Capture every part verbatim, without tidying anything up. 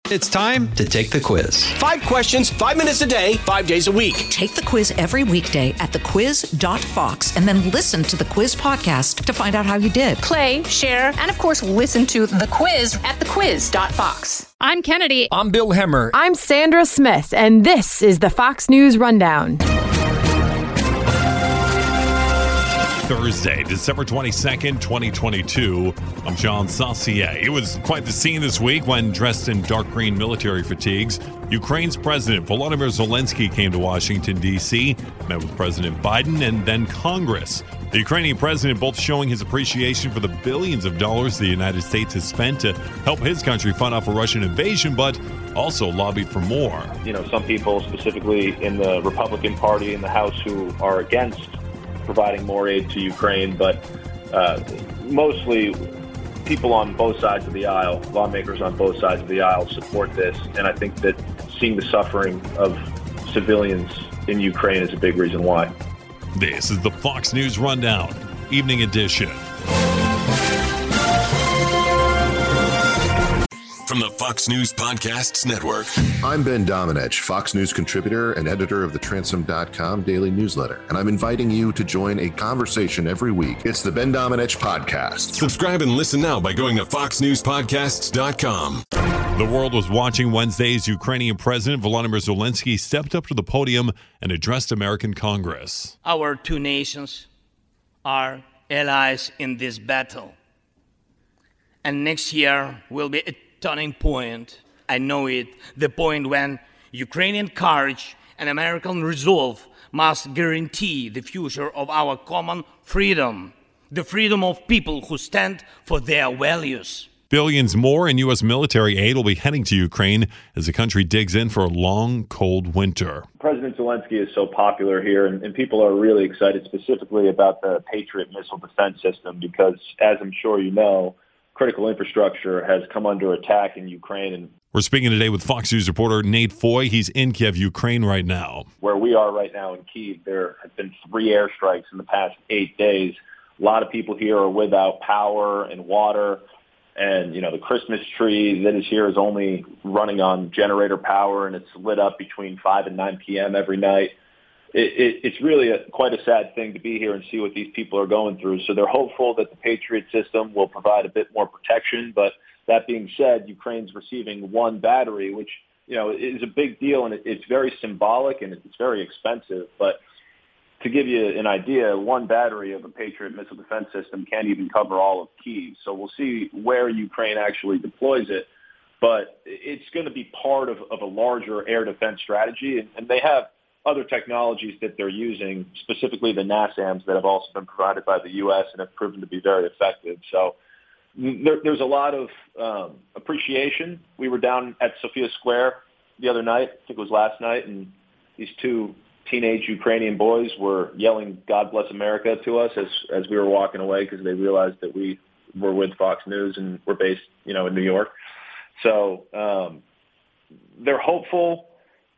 It's time to take the quiz. Five questions, five minutes a day, five days a week. Take the quiz every weekday at the quiz dot fox and then listen to the quiz podcast to find out how you did. Play, share, and of course, listen to the quiz at the quiz dot fox. I'm Kennedy. I'm Bill Hemmer. I'm Sandra Smith, and this is the Fox News Rundown. Thursday, December twenty-second, twenty twenty-two. I'm John Saucier. It was quite the scene this week when, dressed in dark green military fatigues, Ukraine's President Volodymyr Zelensky came to Washington, D C, met with President Biden and then Congress. The Ukrainian president both showing his appreciation for the billions of dollars the United States has spent to help his country fund off a Russian invasion, but also lobbied for more. You know, some people, specifically in the Republican Party in the House, who are against providing more aid to Ukraine, but uh, mostly people on both sides of the aisle, lawmakers on both sides of the aisle support this. And I think that seeing the suffering of civilians in Ukraine is a big reason why. This is the Fox News Rundown, Evening Edition. From the Fox News Podcasts Network. I'm Ben Domenech, Fox News contributor and editor of the Transom dot com daily newsletter, and I'm inviting you to join a conversation every week. It's the Ben Domenech Podcast. Subscribe and listen now by going to fox news podcasts dot com. The world was watching Wednesday as Ukrainian President Volodymyr Zelensky stepped up to the podium and addressed American Congress. Our two nations are allies in this battle, and next year will be a turning point. I know it, the point when Ukrainian courage and American resolve must guarantee the future of our common freedom, the freedom of people who stand for their values. Billions more in U S military aid will be heading to Ukraine as the country digs in for a long, cold winter. President Zelensky is so popular here, and, and people are really excited specifically about the Patriot missile defense system because, as I'm sure you know, critical infrastructure has come under attack in Ukraine. And we're speaking today with Fox News reporter Nate Foy. He's in Kiev, Ukraine right now. Where we are right now in Kiev, there have been three airstrikes in the past eight days. A lot of people here are without power and water. And, you know, the Christmas tree that is here is only running on generator power, and it's lit up between five and nine p.m. every night. It, it, it's really a, quite a sad thing to be here and see what these people are going through. So they're hopeful that the Patriot system will provide a bit more protection. But that being said, Ukraine's receiving one battery, which, you know, is a big deal, and it, it's very symbolic and it's very expensive. But to give you an idea, one battery of a Patriot missile defense system can't even cover all of Kyiv. So we'll see where Ukraine actually deploys it. But it's going to be part of, of a larger air defense strategy, and, and they have other technologies that they're using, specifically the NASAMS that have also been provided by the U S and have proven to be very effective. So there, there's a lot of um, appreciation. We were down at Sophia Square the other night, I think it was last night, and these two teenage Ukrainian boys were yelling "God bless America" to us as as we were walking away because they realized that we were with Fox News and we're based, you know, in New York. So um, they're hopeful.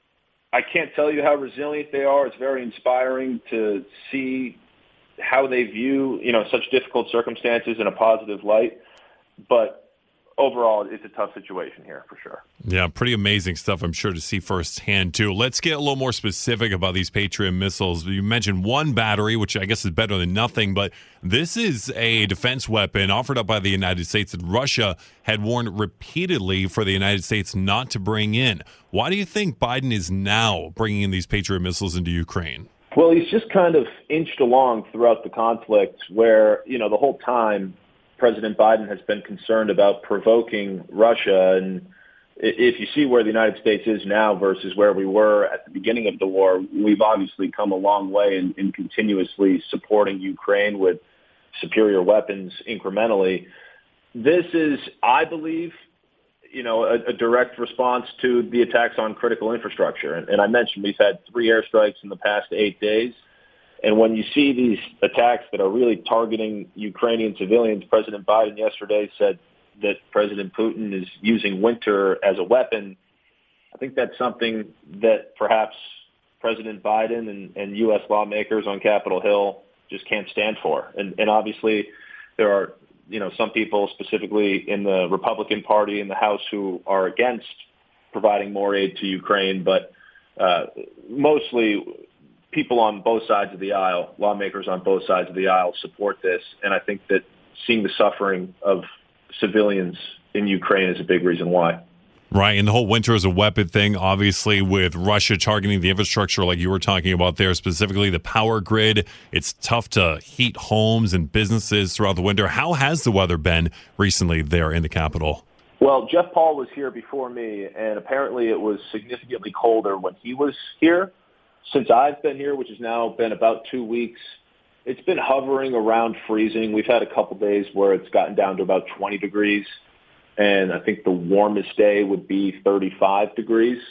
I can't tell you how resilient they are. It's very inspiring to see how they view, you know, such difficult circumstances in a positive light. But overall, it's a tough situation here for sure. Yeah, pretty amazing stuff, I'm sure, to see firsthand, too. Let's get a little more specific about these Patriot missiles. You mentioned one battery, which I guess is better than nothing, but this is a defense weapon offered up by the United States that Russia had warned repeatedly for the United States not to bring in. Why do you think Biden is now bringing in these Patriot missiles into Ukraine? Well, he's just kind of inched along throughout the conflict where, you know, the whole time President Biden has been concerned about provoking Russia. And if you see where the United States is now versus where we were at the beginning of the war, we've obviously come a long way in, in continuously supporting Ukraine with superior weapons incrementally. This is, I believe, you know, a, a direct response to the attacks on critical infrastructure. And, and I mentioned we've had three airstrikes in the past eight days. And when you see these attacks that are really targeting Ukrainian civilians, President Biden yesterday said that President Putin is using winter as a weapon. I think that's something that perhaps President Biden and, and U S lawmakers on Capitol Hill just can't stand for. And, and obviously there are, you know, some people specifically in the Republican Party in the House who are against providing more aid to Ukraine, but uh, mostly people on both sides of the aisle, lawmakers on both sides of the aisle support this. And I think that seeing the suffering of civilians in Ukraine is a big reason why. Right, and the whole winter is a weapon thing, obviously, with Russia targeting the infrastructure like you were talking about there, specifically the power grid. It's tough to heat homes and businesses throughout the winter. How has the weather been recently there in the capital? Well, Jeff Paul was here before me, and apparently it was significantly colder when he was here. Since I've been here, which has now been about two weeks, it's been hovering around freezing. We've had a couple days where it's gotten down to about twenty degrees. And I think the warmest day would be thirty-five degrees.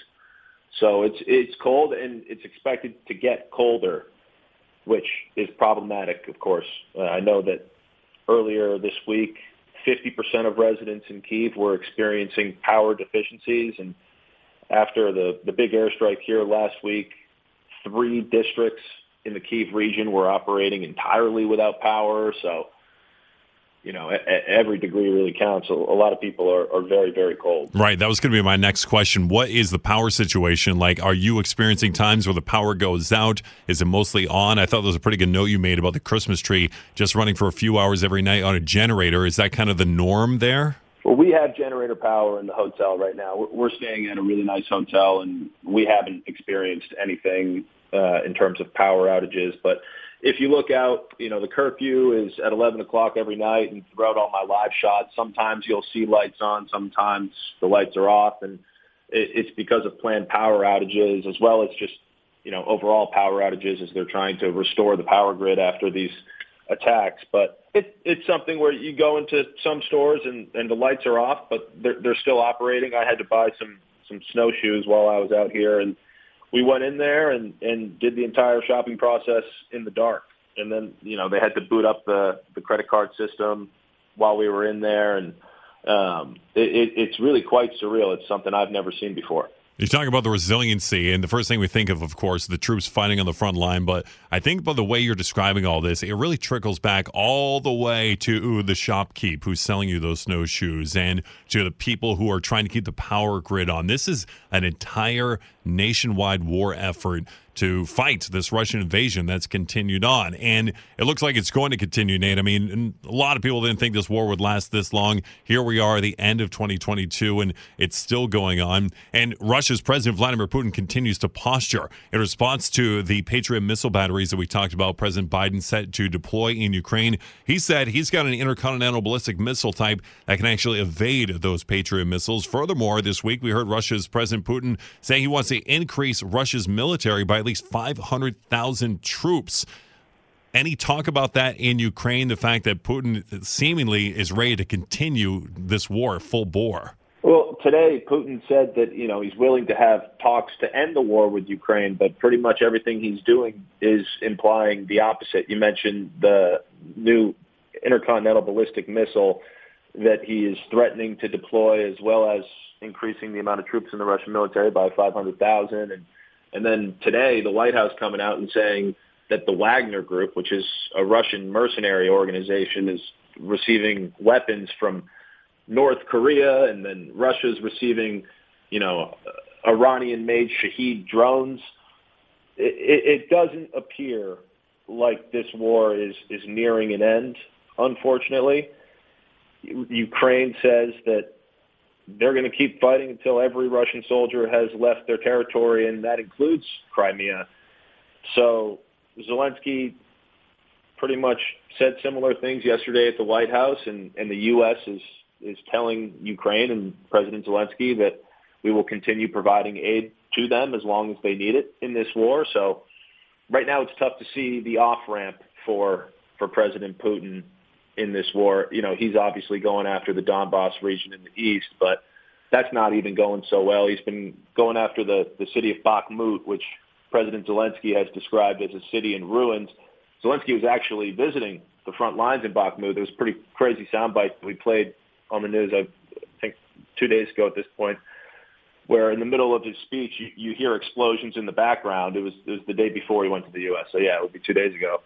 So it's it's cold, and it's expected to get colder, which is problematic, of course. Uh, I know that earlier this week, fifty percent of residents in Kyiv were experiencing power deficiencies. And after the, the big airstrike here last week, three districts in the Kyiv region were operating entirely without power. So, you know, every degree really counts. A lot of people are, are very, very cold. Right. That was going to be my next question. What is the power situation like? Are you experiencing times where the power goes out? Is it mostly on? I thought there was a pretty good note you made about the Christmas tree just running for a few hours every night on a generator. Is that kind of the norm there? Well, we have generator power in the hotel right now. We're staying at a really nice hotel, and we haven't experienced anything uh, in terms of power outages. But if you look out, you know, the curfew is at eleven o'clock every night, and throughout all my live shots, sometimes you'll see lights on, sometimes the lights are off, and it, it's because of planned power outages as well as just, you know, overall power outages as they're trying to restore the power grid after these attacks. But it, it's something where you go into some stores and, and the lights are off, but they're, they're still operating. I had to buy some, some snowshoes while I was out here, and we went in there and, and did the entire shopping process in the dark. And then, you know, they had to boot up the, the credit card system while we were in there. And um, it, it, it's really quite surreal. It's something I've never seen before. You talk about the resiliency, and the first thing we think of, of course, the troops fighting on the front line. But I think by the way you're describing all this, it really trickles back all the way to the shopkeep who's selling you those snowshoes and to the people who are trying to keep the power grid on. This is an entire nationwide war effort to fight this Russian invasion that's continued on. And it looks like it's going to continue, Nate. I mean, a lot of people didn't think this war would last this long. Here we are at the end of twenty twenty-two, and it's still going on. And Russia's President Vladimir Putin continues to posture in response to the Patriot missile batteries that we talked about President Biden set to deploy in Ukraine. He said he's got an intercontinental ballistic missile type that can actually evade those Patriot missiles. Furthermore, this week we heard Russia's President Putin say he wants to increase Russia's military by at least five hundred thousand troops. Any talk about that in Ukraine, the fact that Putin seemingly is ready to continue this war full bore? Well, today Putin said that, you know, he's willing to have talks to end the war with Ukraine, but pretty much everything he's doing is implying the opposite. You mentioned the new intercontinental ballistic missile that he is threatening to deploy, as well as increasing the amount of troops in the Russian military by five hundred thousand. And And then today, the White House coming out and saying that the Wagner Group, which is a Russian mercenary organization, is receiving weapons from North Korea, and then Russia's receiving, you know, Iranian-made Shahed drones. It, it, it doesn't appear like this war is, is nearing an end, unfortunately. Ukraine says that they're going to keep fighting until every Russian soldier has left their territory, and that includes Crimea. So Zelensky pretty much said similar things yesterday at the White House, and, and the U S is, is telling Ukraine and President Zelensky that we will continue providing aid to them as long as they need it in this war. So right now it's tough to see the off-ramp for, for President Putin in this war. You know, he's obviously going after the Donbass region in the east, but that's not even going so well. He's been going after the, the city of Bakhmut, which President Zelensky has described as a city in ruins. Zelensky was actually visiting the front lines in Bakhmut. There was a pretty crazy soundbite that we played on the news, I think, two days ago at this point, where in the middle of his speech, you, you hear explosions in the background. It was, it was the day before he went to the U S, so yeah, it would be two days ago.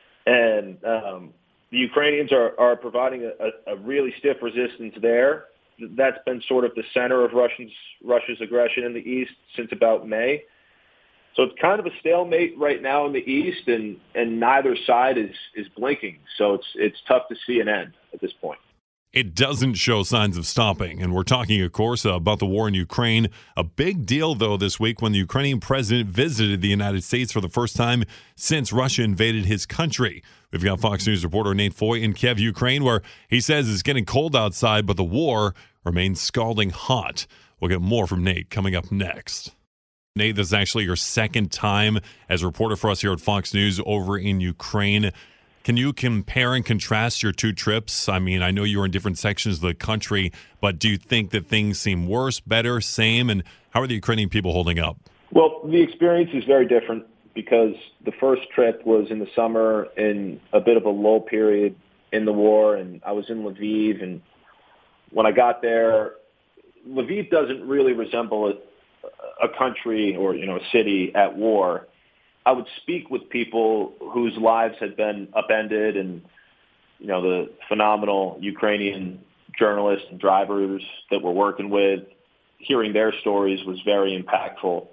And um, the Ukrainians are, are providing a, a really stiff resistance there. that's been sort of the center of Russians, Russia's aggression in the East since about May. So it's kind of a stalemate right now in the East, and, and neither side is, is blinking. So it's it's tough to see an end at this point. It doesn't show signs of stopping. And we're talking, of course, uh, about the war in Ukraine. A big deal, though, this week when the Ukrainian president visited the United States for the first time since Russia invaded his country. We've got Fox News reporter Nate Foy in Kiev, Ukraine, where he says it's getting cold outside, but the war remains scalding hot. We'll get more from Nate coming up next. Nate, this is actually your second time as a reporter for us here at Fox News over in Ukraine. Can you compare and contrast your two trips? I mean, I know you were in different sections of the country, but do you think that things seem worse, better, same? And how are the Ukrainian people holding up? Well, the experience is very different because the first trip was in the summer in a bit of a lull period in the war, and I was in Lviv. And when I got there, Lviv doesn't really resemble a, a country or, you know, a city at war. I would speak with people whose lives had been upended, and, you know, the phenomenal Ukrainian journalists and drivers that we're working with, hearing their stories was very impactful.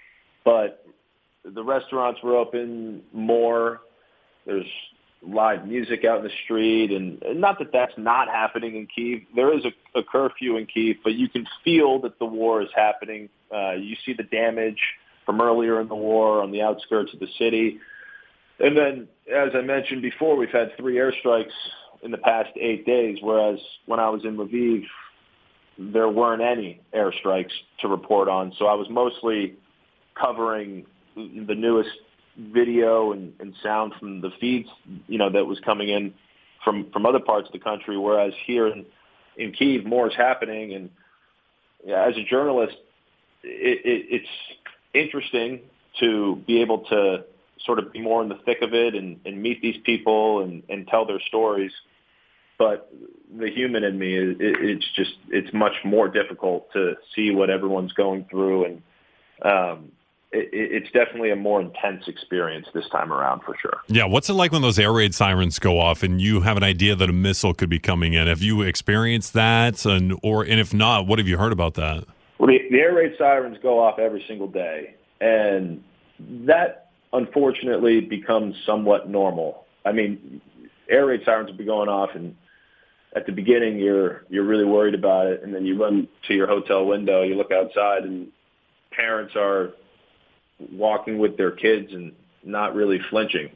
But the restaurants were open more. There's live music out in the street, and, and not that that's not happening in Kyiv. There is a, a curfew in Kyiv, but you can feel that the war is happening. Uh, you see the damage from earlier in the war on the outskirts of the city. And then, as I mentioned before, we've had three airstrikes in the past eight days, whereas when I was in Lviv, there weren't any airstrikes to report on. So I was mostly covering the newest video and, and sound from the feeds, you know, that was coming in from, from other parts of the country, whereas here in, in Kyiv, more is happening. And yeah, as a journalist, it, it, it's interesting to be able to sort of be more in the thick of it and, and meet these people and, and tell their stories. But the human in me, it, it's just, it's much more difficult to see what everyone's going through. And um, it, it's definitely a more intense experience this time around for sure. Yeah. What's it like when those air raid sirens go off and you have an idea that a missile could be coming in? Have you experienced that? And, or, and if not, what have you heard about that? Well, the, the air raid sirens go off every single day, and that unfortunately becomes somewhat normal. I mean, air raid sirens will be going off, and at the beginning you're you're really worried about it, and then you run to your hotel window, you look outside, and parents are walking with their kids and not really flinching.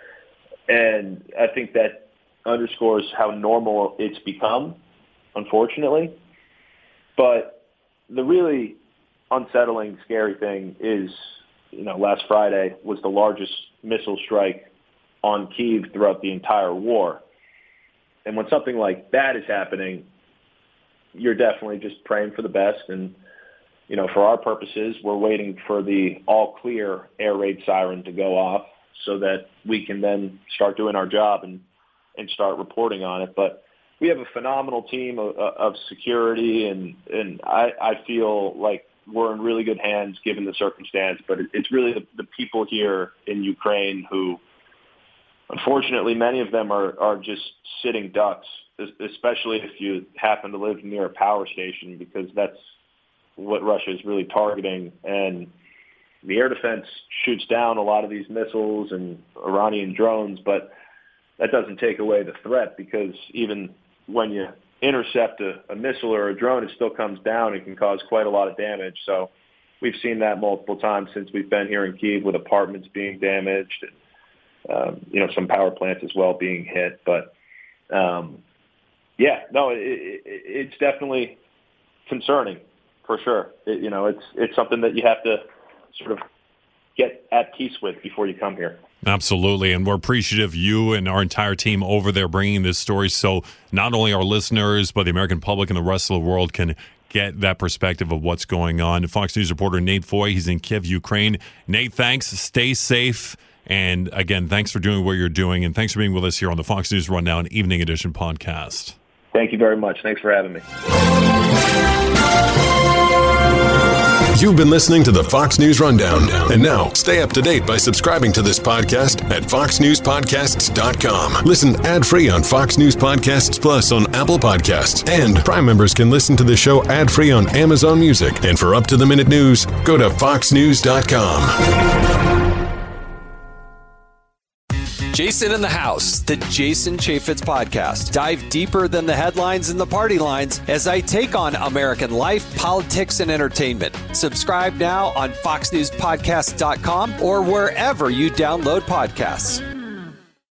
And I think that underscores how normal it's become, unfortunately. But the really unsettling, scary thing is, you know, last Friday was the largest missile strike on Kyiv throughout the entire war. And when something like that is happening, you're definitely just praying for the best. And, you know, for our purposes, we're waiting for the all-clear air raid siren to go off so that we can then start doing our job and, and start reporting on it. But we have a phenomenal team of, of security, and, and I, I feel like we're in really good hands given the circumstance. But it, it's really the, the people here in Ukraine who, unfortunately, many of them are, are just sitting ducks, especially if you happen to live near a power station, because that's what Russia is really targeting. And the air defense shoots down a lot of these missiles and Iranian drones, but that doesn't take away the threat, because even when you intercept a, a missile or a drone, it still comes down and can cause quite a lot of damage. So we've seen that multiple times since we've been here in Kyiv, with apartments being damaged and, um, you know, some power plants as well being hit. But, um, yeah, no, it, it, it's definitely concerning for sure. It, you know, it's it's something that you have to sort of get at peace with before you come here. Absolutely. And we're appreciative, you and our entire team over there, bringing this story so not only our listeners, but the American public and the rest of the world can get that perspective of what's going on. Fox News reporter Nate Foy, he's in Kyiv, Ukraine. Nate, thanks. Stay safe. And again, thanks for doing what you're doing. And thanks for being with us here on the Fox News Rundown Evening Edition podcast. Thank you very much. Thanks for having me. You've been listening to the Fox News Rundown. And now, stay up to date by subscribing to this podcast at fox news podcasts dot com. Listen ad-free on Fox News Podcasts Plus on Apple Podcasts. And Prime members can listen to the show ad-free on Amazon Music. And for up-to-the-minute news, go to fox news dot com. Jason in the House, the Jason Chaffetz podcast. Dive deeper than the headlines and the party lines as I take on American life, politics, and entertainment. Subscribe now on fox news podcasts dot com or wherever you download podcasts.